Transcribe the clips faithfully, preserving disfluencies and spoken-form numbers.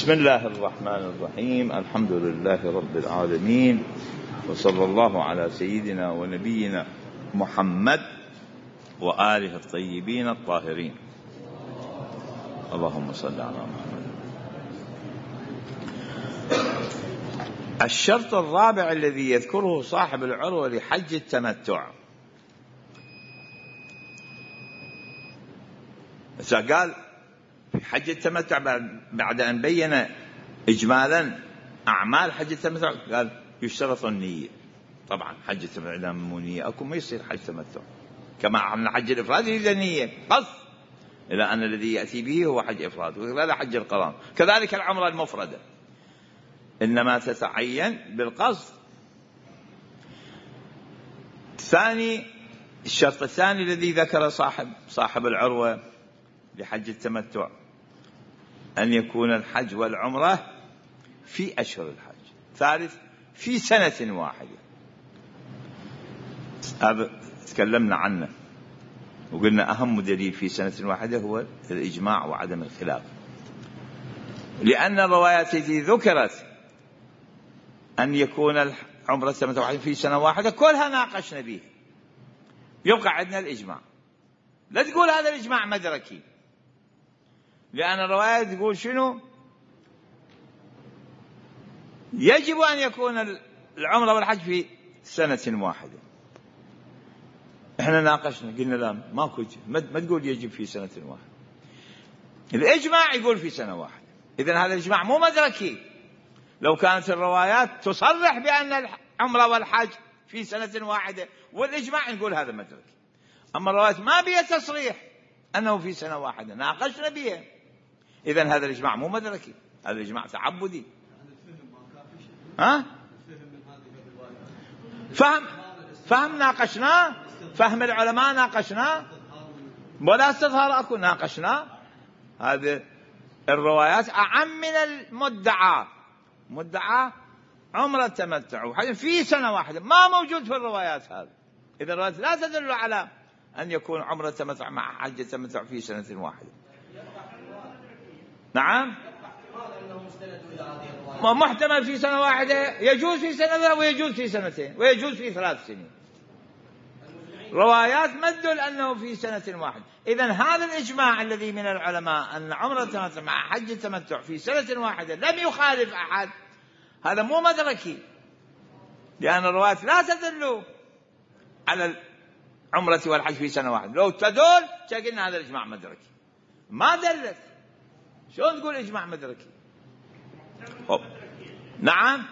بسم الله الرحمن الرحيم. الحمد لله رب العالمين، وصلى الله على سيدنا ونبينا محمد وآله الطيبين الطاهرين. اللهم صل على محمد. الشرط الرابع الذي يذكره صاحب العروة لحج التمتع، قال في حج التمتع بعد أن بين إجمالا أعمال حج التمتع قال يشترط النية. طبعا حج التمتع إذا مو نية أكو ما يصير حج تمتع، كما عن حج الإفراد إذا نية قصد، إلى أن الذي يأتي به هو حج إفراد، وهذا حج القران. كذلك العمرة المفردة إنما تتعين بالقصد. ثاني الشرط الثاني الذي ذكر صاحب صاحب العروة لحج التمتع أن يكون الحج والعمرة في أشهر الحج. ثالث في سنة واحدة، هذا تكلمنا عنه وقلنا أهم دليل في سنة واحدة هو الإجماع وعدم الخلاف، لأن الروايات التي ذكرت أن يكون العمرة التمتع في سنة واحدة كلها ناقشنا بها، يبقى عندنا الإجماع. لا تقول هذا الإجماع مدركي، لأن الروايات تقول شنو؟ يجب أن يكون العمرة والحج في سنة واحدة. احنا ناقشنا قلنا لا ماكو، ما تقول يجب في سنة واحدة، الإجماع يقول في سنة واحدة. إذن هذا الإجماع مو مدركي. لو كانت الروايات تصرح بأن العمرة والحج في سنة واحدة والإجماع نقول هذا مدركي، أما الروايات ما بها تصريح أنه في سنة واحدة، ناقشنا بها. إذن هذا الإجماع مو مدركي، هذا الإجماع تعبدي. ها؟ فهم فهم ناقشناه، فهم العلماء ناقشناه، ولا استظهار أكو ناقشناه. هذه الروايات أعم من المدعى. مدعى عمرة تمتع في سنة واحدة ما موجود في الروايات هذا. إذا الروايات لا تدل على أن يكون عمرة تمتع مع حج تمتع في سنة واحدة. نعم محتمل في سنة واحدة، يجوز في سنة ويجوز في سنتين ويجوز في ثلاث سنين. روايات ما تدل أنه في سنة واحدة. إذن هذا الإجماع الذي من العلماء أن عمرة تمتع مع حج التمتع في سنة واحدة لم يخالف أحد، هذا مو مدركي، لأن الروايات لا تدل على العمرة والحج في سنة واحدة. لو تدل قلنا هذا الإجماع مدركي، ما دلت. شلون تقول إجماع مدركي؟ أوه. نعم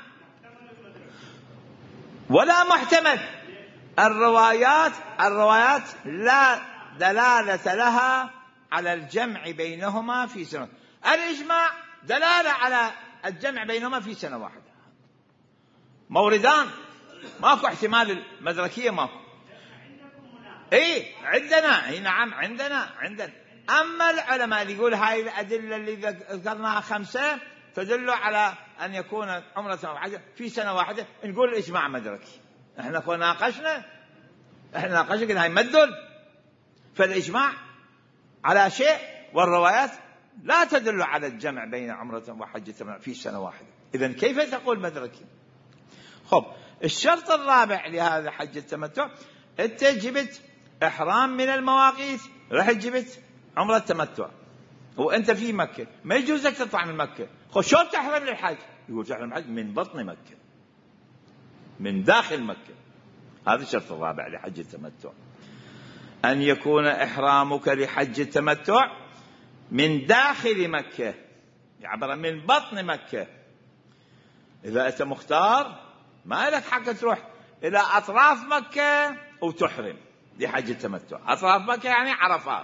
ولا محتمل. الروايات الروايات لا دلالة لها على الجمع بينهما في سنة. الإجماع دلالة على الجمع بينهما في سنة واحدة، موردان، ماكو احتمال المدركية، ماكو. ايه عندنا، اي نعم عندنا عندنا أما العلماء اللي يقول هاي الأدلة اللي ذكرناها خمسة تدل على أن يكون عمرة واحدة في سنة واحدة، نقول الإجماع مدركي. احنا كنا ناقشنا احنا ناقشنا قلنا هاي مدل، فالإجماع على شيء والروايات لا تدل على الجمع بين عمرة وحج في سنة واحدة. إذن كيف تقول مدركي؟ خب الشرط الرابع لهذا حج التمتع، انت جبت إحرام من المواقيت، رح جبت عمرة التمتع وأنت في مكة، ما يجوز لك تطلع من مكة. خو شلون تحرم للحج؟ يقول تحرم الحج من بطن مكة، من داخل مكة. هذا الشرط الرابع لحج التمتع، أن يكون إحرامك لحج التمتع من داخل مكة، يعبر من بطن مكة. إذا أنت مختار ما لك حق تروح إلى أطراف مكة وتحرم لحج التمتع. أطراف مكة يعني عرفات،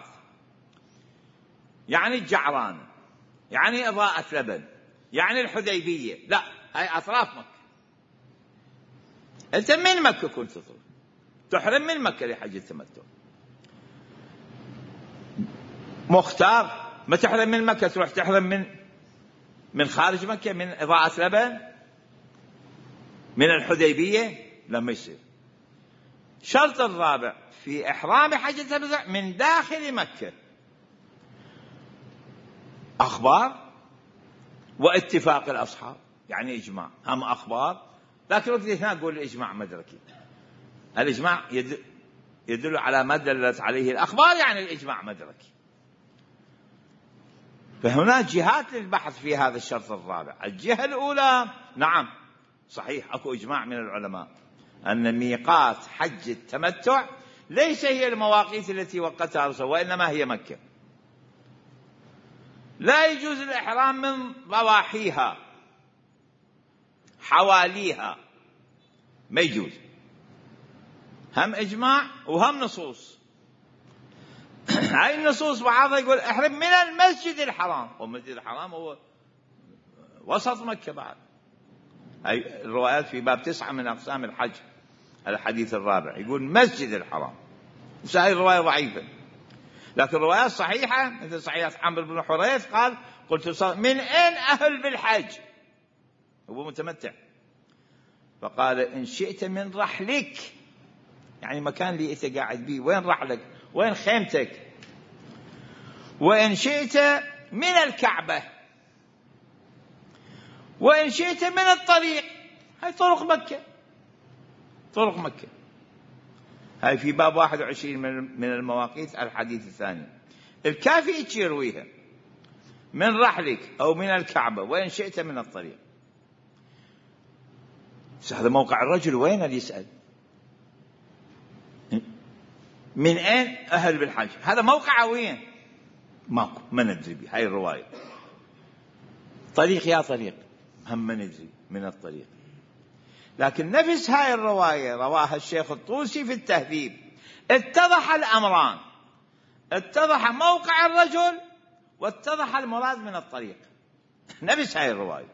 يعني الجعران، يعني إضاءة لبن، يعني الحديبية. لا، هاي أطراف مكة. أنت من مكة كنت تطلع تحرم من مكة لحج التمتع. مختار ما تحرم من مكة، تروح تحرم من من خارج مكة، من إضاءة لبن، من الحديبية، لما يصير. شرط الرابع في إحرام حج التمتع من داخل مكة. أخبار واتفاق الأصحاب، يعني إجماع، هم أخبار، لكن وقت هنا نقول الإجماع مدركي. الإجماع يدل على ما دلت عليه الأخبار، يعني الإجماع مدركي. فهناك جهات للبحث في هذا الشرط الرابع. الجهة الأولى، نعم صحيح أكو إجماع من العلماء أن ميقات حج التمتع ليس هي المواقيت التي وقتها الرسول، وإنما هي مكة. لا يجوز الإحرام من ضواحيها حواليها، ما يجوز. هم إجماع وهم نصوص. هاي النصوص بعضها يقول احرم من المسجد الحرام، والمسجد الحرام هو وسط مكة بعد. هاي الروايات في باب تسعة من أقسام الحج، الحديث الرابع يقول مسجد الحرام. هاي الرواية ضعيفة، لكن الروايات صحيحة، مثل صحيح عمرو بن حريث قال قلت من أين أهل بالحج، هو متمتع، فقال إن شئت من رحلك، يعني مكان اللي أنت قاعد بيه، وين رحلك، وين خيمتك، وإن شئت من الكعبة، وإن شئت من الطريق. هاي طرق مكة، طرق مكة. هاي في باب واحد وعشرين من المواقيت الحديث الثاني. الكافي يرويها من رحلك أو من الكعبة وإن شئت من الطريق. هذا موقع الرجل، وين اللي يسأل من أين أهل بالحج، هذا موقعه وين؟ ماكو، ما ندري به. هاي الرواية طريق يا طريق، هم ما ندري من الطريق. لكن نفس هاي الرواية رواها الشيخ الطوسي في التهذيب، اتضح الأمران، اتضح موقع الرجل واتضح المراد من الطريق. نفس هاي الرواية.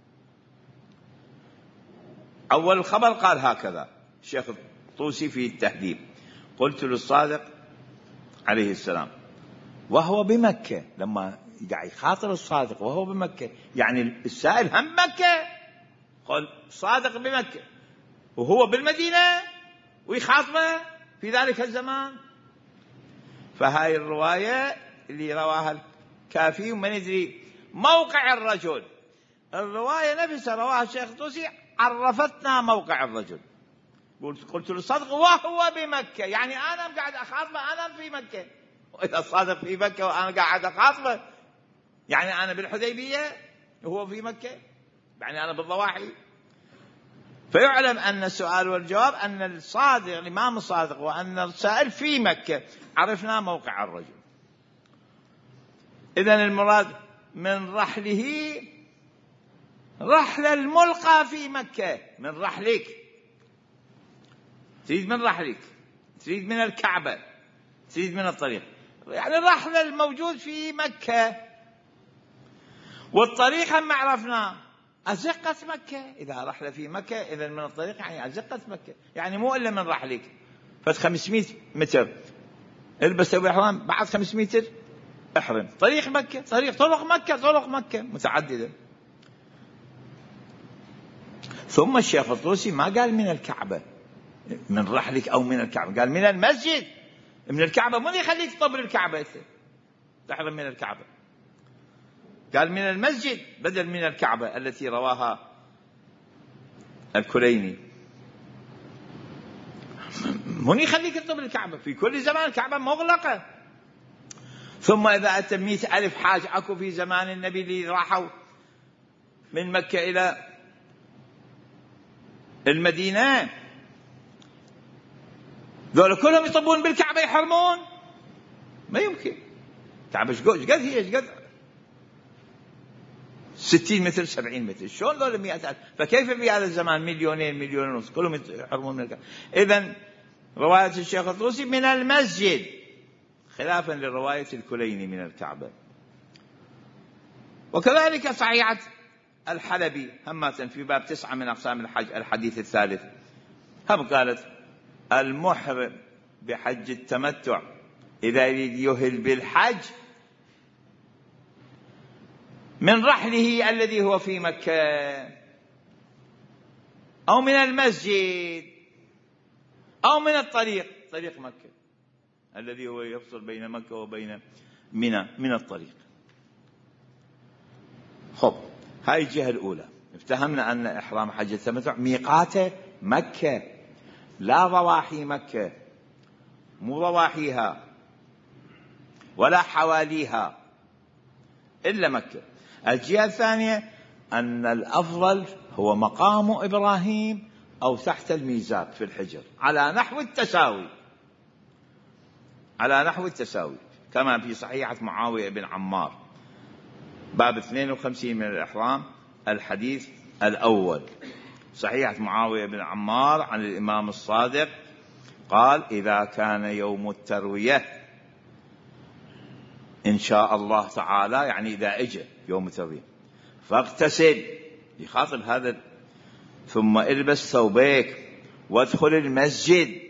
أول الخبر قال هكذا الشيخ الطوسي في التهذيب: قلت للصادق عليه السلام وهو بمكة، لما قاعد يخاطر الصادق وهو بمكة، يعني السائل هم مكة، قال صادق بمكة وهو بالمدينة ويخاطبه في ذلك الزمان. فهاي الرواية اللي رواها الكافي وما ندري موقع الرجل. الرواية نفسها رواها الشيخ الطوسي عرفتنا موقع الرجل. قلت للصادق وهو بمكة، يعني أنا قاعد أخاطبه أنا في مكة، وإذا الصادق في مكة وأنا قاعد أخاطبه يعني أنا بالحديبية وهو في مكة، يعني أنا بالضواحي. فيعلم أن السؤال والجواب أن الصادق الإمام الصادق وأن السائل في مكة، عرفنا موقع الرجل. إذن المراد من رحله رحل الملقى في مكة، من رحلك، تريد من رحلك، تريد من الكعبة، تريد من الطريق، يعني الرحل الموجود في مكة. والطريق هم عرفنا أزقة مكة، إذا رحل في مكة إذا من الطريق يعني أزقة مكة، يعني مو إلا من رحلك فت خمسمائة متر البس الإحرام، بعد خمسمائة متر احرم. طريق مكة، طريق طرق مكة، طرق مكة متعددة. ثم الشيخ الطوسي ما قال من الكعبة من رحلك أو من الكعبة، قال من المسجد. من الكعبة من يخليك تطبر الكعبة تحرم من الكعبة، قال من المسجد بدل من الكعبة التي رواها الكليني. من يخليك تطبر الكعبة في كل زمان، الكعبة مغلقة. ثم إذا أتى مئة ألف حاج أكو في زمان النبي اللي راحوا من مكة إلى المدينة، ذولا كلهم يطبون بالكعبة يحرمون؟ ما يمكن. الكعبة ايش قد هي ايش قد ستين متر سبعين متر، شلون ذولا مئة ألف؟ فكيف في هذا الزمان مليونين مليون ونص كلهم يحرمون من الكعبة؟ إذن رواية الشيخ الطوسي من المسجد خلافا لرواية الكليني من الكعبة. وكذلك صحيحة الحلبي همة في باب تسعة من أقسام الحج الحديث الثالث، هم قالت المحرم بحج التمتع إذا يريد يهل بالحج من رحله الذي هو في مكة أو من المسجد أو من الطريق، طريق مكة الذي هو يفصل بين مكة وبين منى من الطريق. خب هاي الجهة الأولى. افتهمنا أن إحرام حج التمتع ميقاته مكة، لا ضواحي مكة، مو ضواحيها ولا حواليها إلا مكة. الجهة الثانية أن الأفضل هو مقام إبراهيم أو تحت الميزاب في الحجر على نحو التساوي، على نحو التساوي كما في صحيحة معاوية بن عمار باب اثنين وخمسين من الإحرام الحديث الأول. صحيحة معاوية بن عمار عن الإمام الصادق قال: إذا كان يوم التروية إن شاء الله تعالى، يعني إذا إجى يوم التروية، فاغتسل، يخاطب هذا، ثم البس ثوبيك وادخل المسجد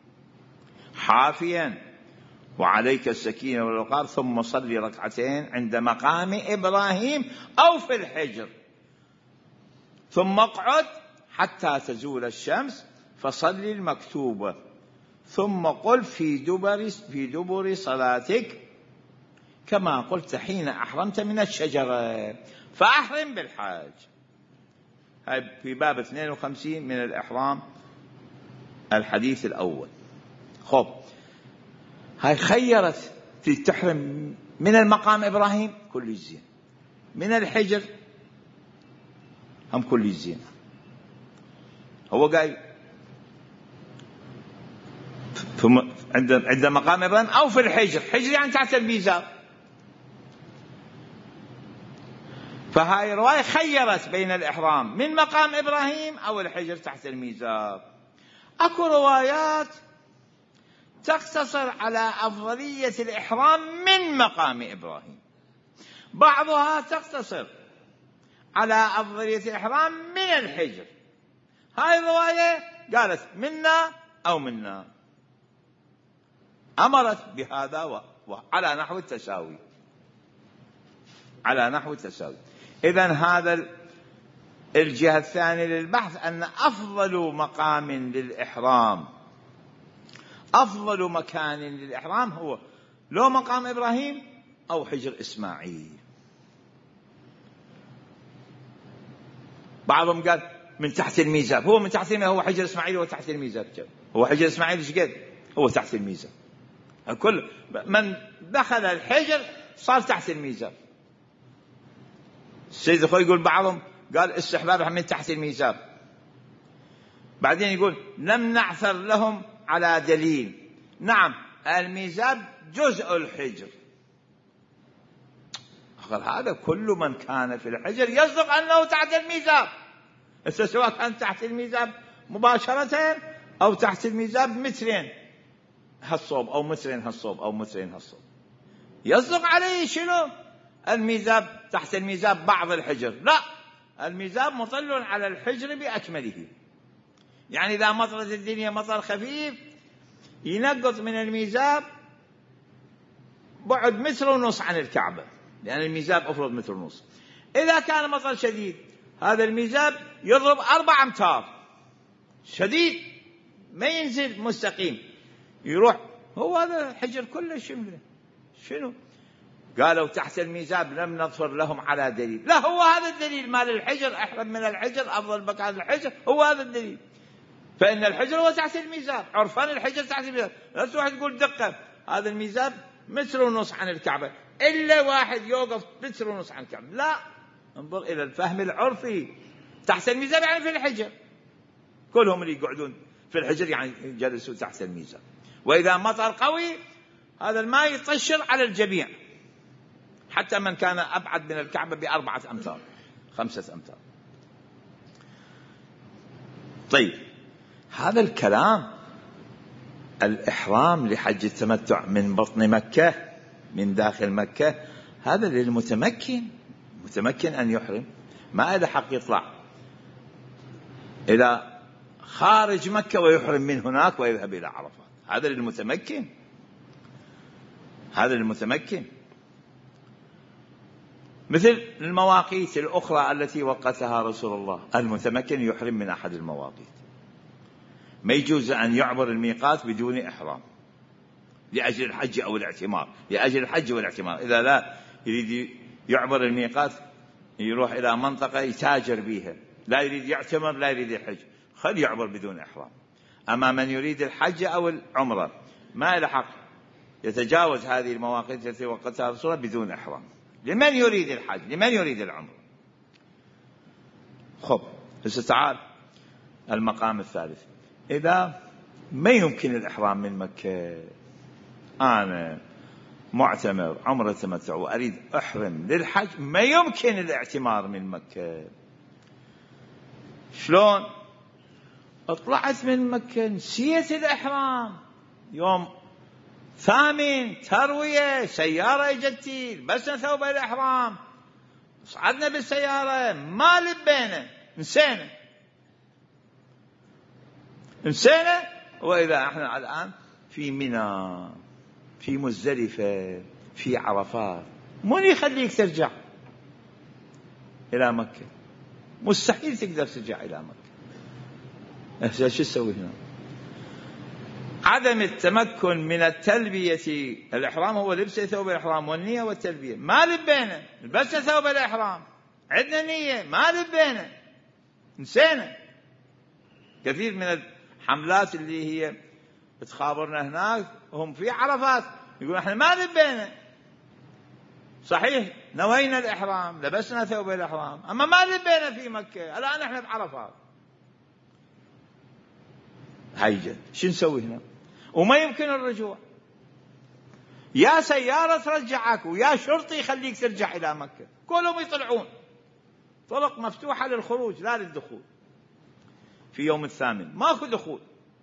حافيا وعليك السكينة والوقار، ثم صلي ركعتين عند مقام إبراهيم أو في الحجر، ثم اقعد حتى تزول الشمس فصلي المكتوبة، ثم قل في دبر في دبر صلاتك كما قلت حين أحرمت من الشجرة فأحرم بالحاج. هاي في باب اثنين وخمسين من الإحرام الحديث الأول. خب، هاي خيرت في تحرم من المقام إبراهيم كل زين، من الحجر هم كل زين. هو قال ثم عند عند مقام إبراهيم أو في الحجر، حجر يعني تحت الميزاب. فهاي رواية خيرت بين الإحرام من مقام إبراهيم أو الحجر تحت الميزاب. أكو روايات تقتصر على أفضلية الإحرام من مقام إبراهيم، بعضها تقتصر على أفضلية الإحرام من الحجر. هاي الرواية قالت منا أو منا، أمرت بهذا وعلى نحو التساوي، على نحو التساوي. إذن هذا الجهة الثانية للبحث أن أفضل مقام للإحرام، أفضل مكان للإحرام هو لو مقام إبراهيم أو حجر إسماعيل. بعضهم قال من تحت الميزاب، هو من تحت الميزاب، هو حجر إسماعيل هو تحت الميزاب، هو حجر إسماعيل إيش قد هو تحت الميزاب، كل من دخل الحجر صار تحت الميزاب. السيد الخوي يقول بعضهم قال استحباب من تحت الميزاب، بعدين يقول لم نعثر لهم على دليل. نعم، الميزاب جزء الحجر، هذا كل من كان في الحجر يصدق أنه تحت الميزاب، سواء كان تحت الميزاب مباشرة أو تحت الميزاب مترين هالصوب أو مترين هالصوب أو مترين هالصوب، يصدق عليه شنو؟ الميزاب تحت الميزاب بعض الحجر، لا، الميزاب مطل على الحجر بأكمله. يعني إذا مطرت الدنيا مطر خفيف ينقط من الميزاب بعد متر ونص عن الكعبة، لأن الميزاب أفرض متر ونص. إذا كان مطر شديد هذا الميزاب يضرب أربع أمتار شديد، ما ينزل مستقيم، يروح هو هذا الحجر كله شنو شنو قالوا تحت الميزاب لم نظفر لهم على دليل. لا، هو هذا الدليل مال الحجر، أحرم من الحجر، أفضل مكان الحجر هو هذا الدليل. فإن الحجر هو تحت الميزاب، عرفان الحجر تحت الميزاب. لا تروح تقول دقة هذا الميزاب متر ونص عن الكعبة، إلا واحد يوقف متر ونص عن الكعبة، لا، انظر إلى الفهم العرفي. تحت الميزاب يعني في الحجر، كلهم اللي يقعدون في الحجر يعني جلسوا تحت الميزاب. وإذا مطر قوي هذا الماء يطشر على الجميع، حتى من كان أبعد من الكعبة بأربعة أمتار خمسة أمتار. طيب، هذا الكلام الإحرام لحج التمتع من بطن مكة من داخل مكة هذا للمتمكن، متمكن أن يحرم، ما له حق يطلع إلى خارج مكة ويحرم من هناك ويذهب إلى عرفات. هذا للمتمكن، هذا للمتمكن. مثل المواقيت الأخرى التي وقتها رسول الله، المتمكن يحرم من أحد المواقيت، ما يجوز أن يعبر الميقات بدون إحرام لأجل الحج أو الاعتمار، لأجل الحج والاعتمار. إذا لا يريد يعبر الميقات يروح إلى منطقة يتاجر بيها، لا يريد يعتمر لا يريد يحج، خل يعبر بدون إحرام. أما من يريد الحج أو العمرة ما له حق يتجاوز هذه المواقيت التي وقتها الرسول بدون إحرام. لمن يريد الحج، لمن يريد العمرة. خب هسه تعال المقام الثالث. إذا ما يمكن الإحرام من مكة، أنا معتمر عمرة تمتع وأريد أحرم للحج، ما يمكن الاعتمار من مكة، شلون؟ اطلعت من مكة نسيت الإحرام، يوم ثامن تروية سيارة اجتي لبسنا ثوب الإحرام صعدنا بالسيارة ما لبينا نسينا نسينا وإذا احنا الآن في منى في مزدلفة في عرفات، من يخليك ترجع إلى مكة؟ مستحيل تقدر ترجع إلى مكة. شو تسوي هنا؟ عدم التمكن من التلبية. الإحرام هو لبس ثوب الإحرام والنية والتلبية، ما لبينا لبسنا ثوب الإحرام عندنا نية ما لبينا نسينا. كثير من الحملات اللي هي بتخابرنا هناك هم في عرفات يقول احنا ما لبينا، صحيح نوينا الإحرام لبسنا ثوب الإحرام أما ما لبينا في مكة، الآن احنا بعرفات. هيجة شو نسوي هنا؟ وما يمكن الرجوع، يا سيارة ترجعك ويا شرطي يخليك ترجع إلى مكة، كلهم يطلعون، طرق مفتوحة للخروج لا للدخول. في يوم الثامن ماكو دخول.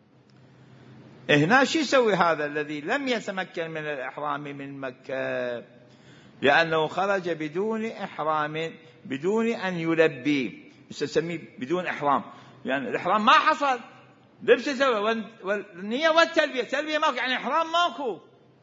هنا شو يسوي هذا الذي لم يتمكن من الإحرام من مكة؟ لأنه خرج بدون إحرام، بدون أن يلبي، نسميه بدون إحرام، لأن يعني الإحرام ما حصل، لبس سوى والنية والتلبية، تلبية ماكو يعني إحرام ماكو،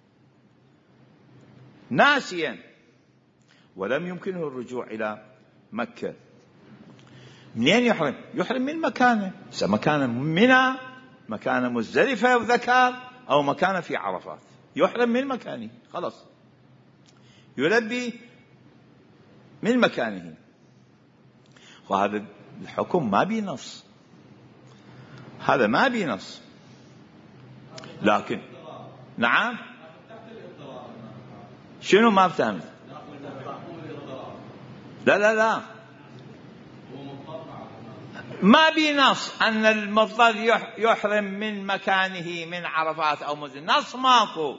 ناسيا ولم يمكنه الرجوع إلى مكة. منين يحرم؟ يحرم من مكانه، سواء مكانه منى، مكانه مزدلفة وذكر، أو مكانه في عرفات، يحرم من مكانه خلاص، يلبي من مكانه. وهذا الحكم ما بينص، هذا ما بينص، لكن نعم شنو ما فهمت؟ لا لا لا ما بينص أن المضطر يحرم من مكانه من عرفات أو مزدلفة، نص ماكو،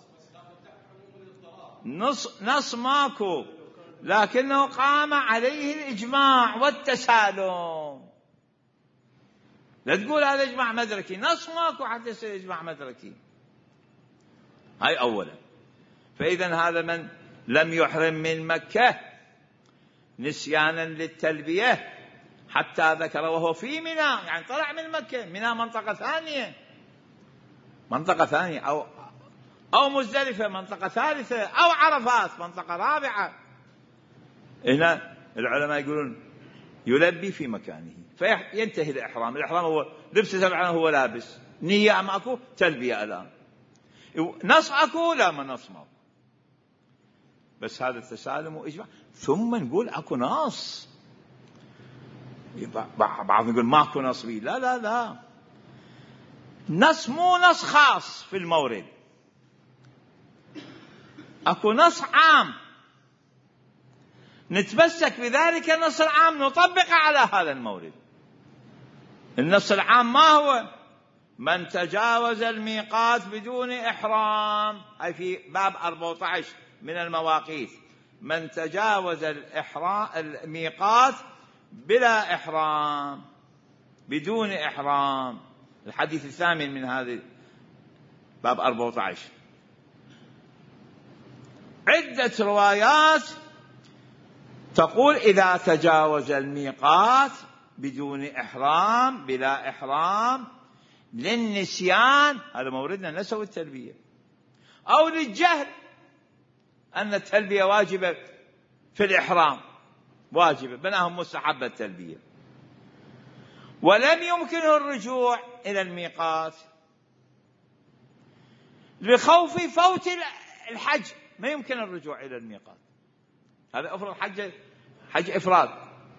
نص نص ماكو، لكنه قام عليه الإجماع والتسالم. لا تقول هذا إجماع مدركي، نص ماكو حتى يصير إجماع مدركي. هاي أولا. فإذا هذا من لم يحرم من مكة نسيانا للتلبية حتى ذكر وهو في منى، يعني طلع من مكة، منى منطقة ثانية، منطقة ثانية، أو أو مزدلفة منطقة ثالثة، أو عرفات منطقة رابعة. هنا العلماء يقولون يلبي في مكانه فينتهي الإحرام. الإحرام هو لبس سبعا هو لابس، نية ماكو، تلبية الآن، نص أكو لا ما نص ماكو، بس هذا التسالم وإجماع. ثم نقول أكو نص، بعض يقول ماكو نص بي، لا لا لا، نص مو نص خاص في المورد، أكو نص عام نتمسك بذلك النص العام نطبق على هذا المورد. النص العام ما هو؟ من تجاوز الميقات بدون إحرام، أي في باب أربعة عشر من المواقيت، من تجاوز الإحرام الميقات بلا إحرام، بدون إحرام، الحديث الثامن من هذا باب أربعة عشر. عدة روايات تقول إذا تجاوز الميقات بدون إحرام، بلا إحرام، للنسيان، هذا موردنا نسوا التلبية، أو للجهل أن التلبية واجبة في الإحرام، واجبة بناهم مستحبة التلبية، ولم يمكنه الرجوع إلى الميقات لخوف فوت الحج، ما يمكن الرجوع إلى الميقات. هذا أفرض حج حج إفراد،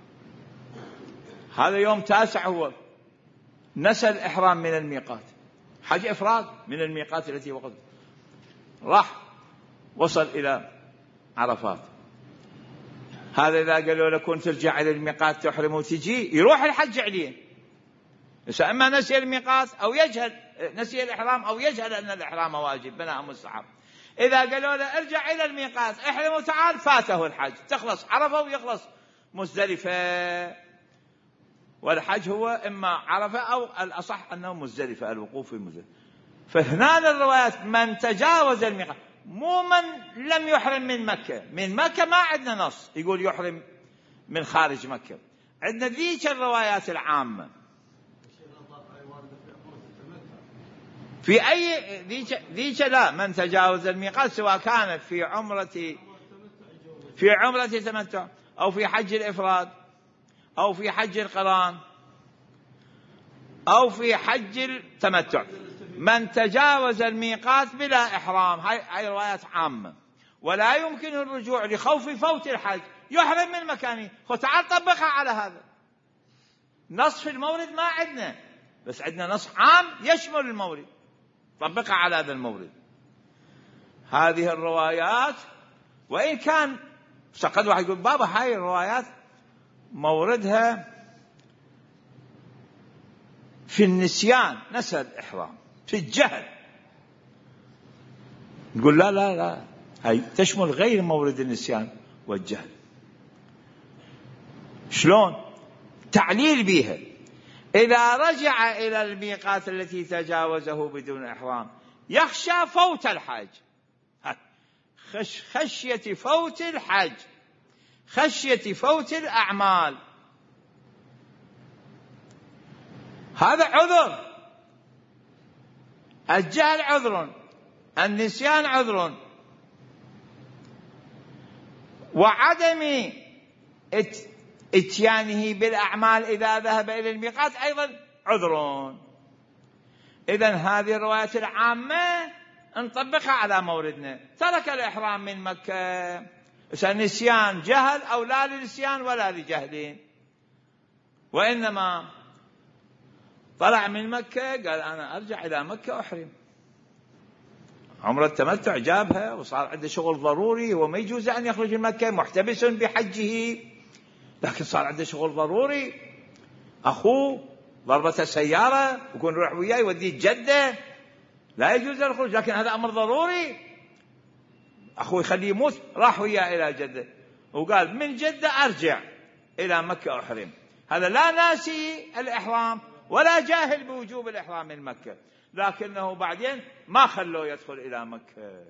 هذا يوم تاسع هو نسى الإحرام من الميقات، حج إفراد من الميقات التي وقت، راح وصل إلى عرفات. هذا إذا قالوا له كنت ترجع إلى الميقات تحرم وتجي، يروح الحج عليه. إما نسي الميقات أو يجهل نسي الإحرام أو يجهل أن الإحرام واجب بناء مستحب. إذا قالوا له ارجع إلى الميقات احرم وتعال، فاته الحج، تخلص عرفة ويخلص مزدلفة. والحج هو إما عرفة أو الأصح أنه مزدلفة، الوقوف في مزدلفة. فهنا الروايات من تجاوز الميقات، مو من لم يحرم من مكة. من مكة ما عندنا نص يقول يحرم من خارج مكة، عندنا ذيك الروايات العامة. في أي ذيك ذيك لا، من تجاوز الميقات سواء كانت في عمرة في عمرة تمتع أو في حج الإفراد أو في حج القران أو في حج التمتع، من تجاوز الميقات بلا إحرام، هاي هاي روايات عامة. ولا يمكن الرجوع لخوف فوت الحج، يحرم من مكانه. فتعال طبقها على هذا نص في المورد ما عندنا، بس عندنا نص عام يشمل المورد، طبقها على هذا المورد. هذه الروايات وإن كان قد واحد يقول بابا هاي الروايات موردها في النسيان، نسى الإحرام، في الجهل، نقول لا لا لا، هاي تشمل غير مورد النسيان والجهل. شلون؟ تعليل بيها. إذا رجع إلى الميقات التي تجاوزه بدون إحرام يخشى فوت الحج، خش خشية فوت الحج، خشية فوت الأعمال، هذا عذر. الجهل عذر، النسيان عذر، وعدم اتيانه بالأعمال إذا ذهب إلى الميقات أيضا عذر. إذن هذه الروايات العامة نطبقها على موردنا. ترك الإحرام من مكة، نسيان جهل أو لا لنسيان ولا لجهل، وإنما طلع من مكة قال أنا أرجع إلى مكة أحرم، عمرة التمتع جابها وصار عنده شغل ضروري، هو ما يجوز أن يخرج من مكة، محتبس بحجه، لكن صار عنده شغل ضروري، أخوه ضربته سيارة ويكون يروح وياه يوديه جدة، لا يجوز الخروج، لكن هذا أمر ضروري، أخوه يخليه يموت، راح وياه إلى جدة وقال من جدة أرجع إلى مكة أحرم. هذا لا ناسي الإحرام ولا جاهل بوجوب الإحرام من مكة، لكنه بعدين ما خلوه يدخل إلى مكة.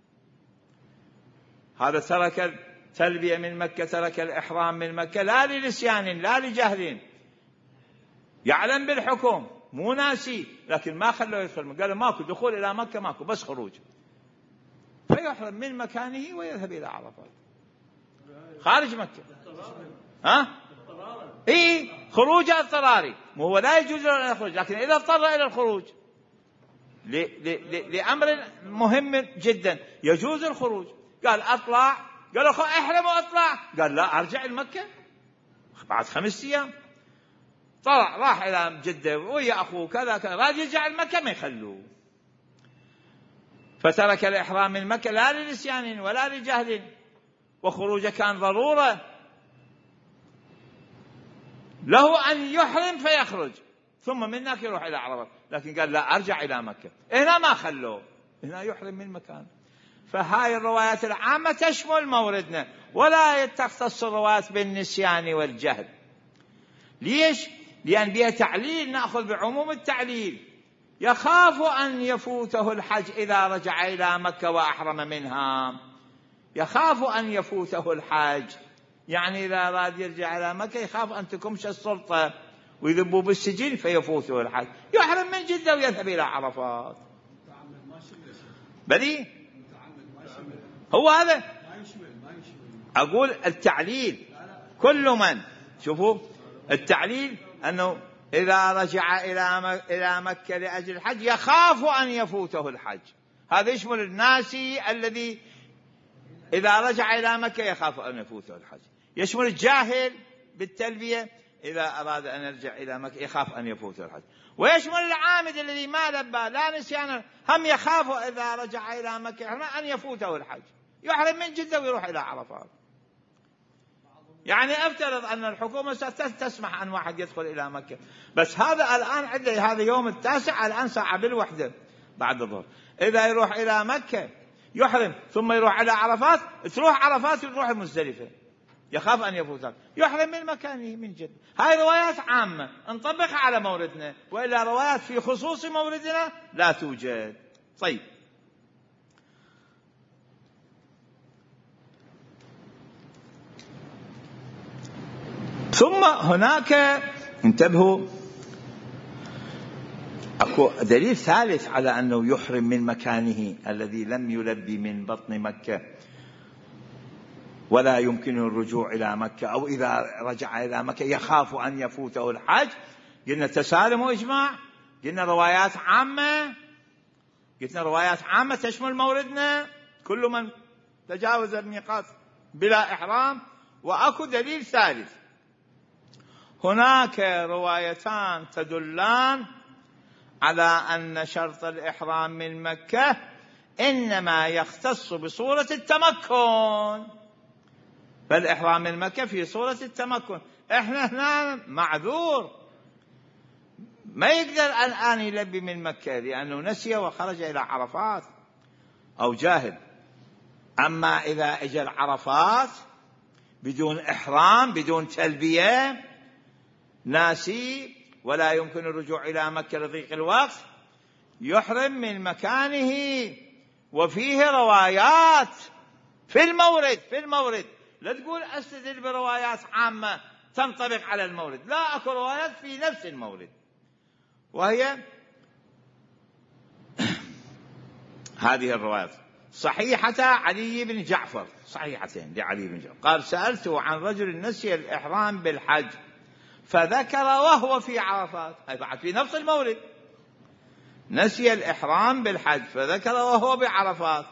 هذا ترك التلبية من مكة، ترك الإحرام من مكة لا لنسيان لا لجهل، يعلم بالحكم مو ناسي، لكن ما خلوه يدخل، قال ماكو دخول إلى مكة، ماكو بس خروج، فيحرم من مكانه ويذهب إلى عرفات خارج مكة. ها إيه خروج اضطراري، مو هو لا يجوز له أن يخرج، لكن إذا اضطر إلى الخروج لأمر مهم جدا يجوز الخروج، قال أطلع، قال أخو احرم وأطلع، قال لا أرجع لمكة بعد خمس أيام، طلع راح إلى جدة ويا أخوه كذا كذا، راجع يرجع لمكة ما يخلوه. فترك الإحرام من مكة لا لنسيان ولا لجهل، وخروجه كان ضرورة له أن يحرم فيخرج ثم من هناك يروح إلى عرفة، لكن قال لا أرجع إلى مكة، هنا ما خلوه، هنا يحرم من مكان. فهاي الروايات العامة تشمل موردنا، ولا تختص الروايات بالنسيان والجهل. ليش؟ لأن بها تعليل، نأخذ بعموم التعليل. يخاف أن يفوته الحج إذا رجع إلى مكة وأحرم منها، يخاف أن يفوته الحج، يعني إذا أراد يرجع إلى مكة يخاف أن تكمش السلطة ويذبوا بالسجن فيفوته الحج، يحرم من جدة ويذهب إلى عرفات. بلي هو هذا أقول التعليل، كل من شوفوا التعليل أنه إذا رجع إلى مكة لأجل الحج يخاف أن يفوته الحج، هذا يشمل الناسي الذي إذا رجع إلى مكة يخاف أن يفوته الحج، يشمل الجاهل بالتلبية إذا أراد أن يرجع إلى مكة يخاف أن يفوت الحج، ويشمل العامد الذي ما لبى لا نسيان هم يخاف إذا رجع إلى مكة أن يفوته الحج، يحرم من جدة ويروح إلى عرفات. يعني أفترض أن الحكومة ستسمح أن واحد يدخل إلى مكة، بس هذا الآن عنده هذا يوم التاسع الآن ساعة بالوحدة بعد الظهر، إذا يروح إلى مكة يحرم ثم يروح إلى عرفات، تروح عرفات ويروح مزدلفة يخاف أن يفوتها، يحرم من مكانه من جد. هاي روايات عامة نطبقها على موردنا، وإلا روايات في خصوص موردنا لا توجد. طيب، ثم هناك انتبهوا أكو دليل ثالث على أنه يحرم من مكانه الذي لم يلبي من بطن مكة ولا يمكنه الرجوع إلى مكة، أو إذا رجع إلى مكة يخاف أن يفوته الحج. قلنا تسالم وإجماع، قلنا روايات عامة، قلنا روايات عامة تشمل موردنا كل من تجاوز الميقات بلا إحرام. وأكو دليل ثالث، هناك روايتان تدلان على أن شرط الإحرام من مكة إنما يختص بصورة التمكن، فالإحرام من مكة في صورة التمكن. إحنا هنا معذور ما يقدر الآن يلبي من مكة لأنه نسي وخرج إلى عرفات أو جاهل. أما إذا أجل عرفات بدون إحرام بدون تلبية ناسي ولا يمكن الرجوع إلى مكة لضيق الوقت، يحرم من مكانه. وفيه روايات في المورد في المورد لا تقول أستدل بروايات عامة تنطبق على المورد، لا، أكو روايات في نفس المورد، وهي هذه الروايات صحيحة علي بن جعفر، صحيحتين لعلي بن جعفر، قال سألته عن رجل نسي الإحرام بالحج فذكر وهو في عرفات، أي بعد في نفس المورد، نسي الإحرام بالحج فذكر وهو بعرفات،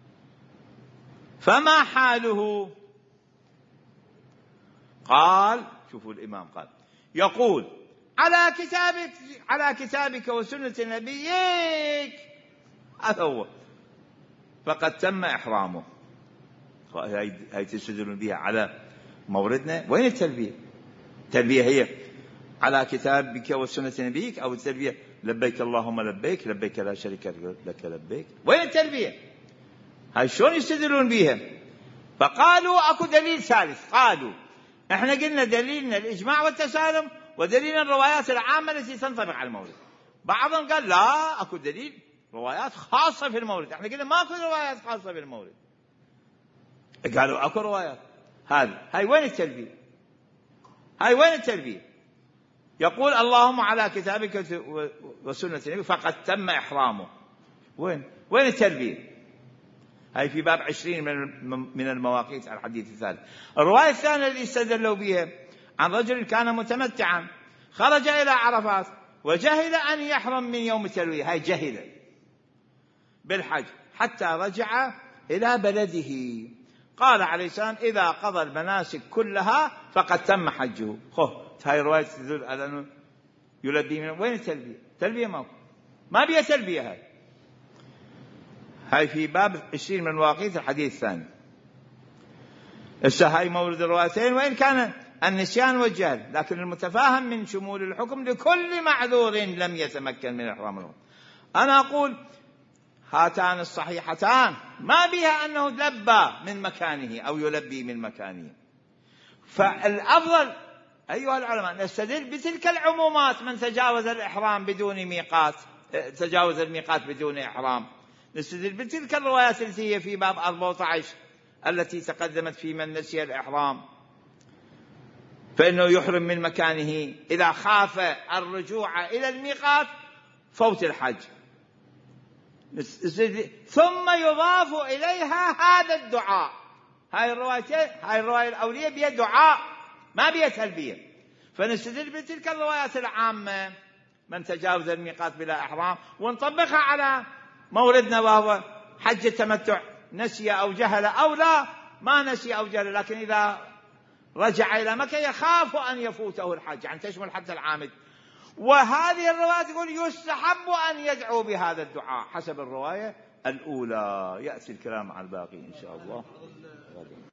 فما حاله؟ قال شوفوا الإمام قال يقول على كتابك على كتابك وسنة نبيك، هذا هو، فقد تم إحرامه. هاي تستدلون بها على موردنا. وين التلبية؟ التلبية هي على كتابك وسنة نبيك، أو التلبية لبيك اللهم لبيك لبيك لا شريك لك لبيك؟ وين التلبية؟ هاي شلون يستدلون بها؟ فقالوا أكو دليل ثالث، قالوا احنا قلنا دليلنا الإجماع والتسالم ودليلنا الروايات العامة التي تنطبق على المورد. بعضهم قال لا، أكو دليل روايات خاصة في المورد، احنا قلنا ما أكو روايات خاصة في المورد، قالوا أكو روايات. هذه هاي وين التلبية؟ هاي وين التلبية؟ يقول اللهم على كتابك وسنة نبيك فقد تم إحرامه، وين وين التلبية؟ هاي في باب عشرين من المواقيت الحديث الثالث. الرواية الثانية اللي استدلوا بها عن رجل كان متمتعا خرج إلى عرفات وجهل أن يحرم من يوم التروية، هاي جهل بالحج حتى رجع إلى بلده، قال عليه السلام إذا قضى المناسك كلها فقد تم حجه. خوه هاي رواية تدل على أنه يلبي من وين التلبية؟ تلبية ما ما بيها تلبية. هاي هاي في باب عشرين من مواقيت الحديث الثاني. هسه هاي مورد الروايتين وإن كان النسيان والجهل، لكن المتفاهم من شمول الحكم لكل معذور لم يتمكن من إحرام العمرة. أنا أقول هاتان الصحيحتان ما بها أنه لبى من مكانه أو يلبي من مكانه، فالأفضل أيها العلماء نستدل بتلك العمومات من تجاوز الإحرام بدون ميقات، تجاوز الميقات بدون إحرام، نستدل بتلك الروايات التي هي في باب أربعة عشر التي تقدمت في من نسي الإحرام فإنه يحرم من مكانه إذا خاف الرجوع إلى الميقات فوت الحج، ثم يضاف إليها هذا الدعاء. هاي الروايتين، هاي الرواية الأولية بها دعاء ما بها تلبية، فنستدل بتلك الروايات العامة من تجاوز الميقات بلا إحرام ونطبقها على موردنا وهو حج التمتع، نسي أو جهل أو لا، ما نسي أو جهل، لكن إذا رجع إلى مكة يخاف أن يفوته الحج، يعني تشمل حتى العامد. وهذه الرواية تقول يستحب أن يدعو بهذا الدعاء حسب الرواية الأولى. يأتي الكلام عن الباقي إن شاء الله.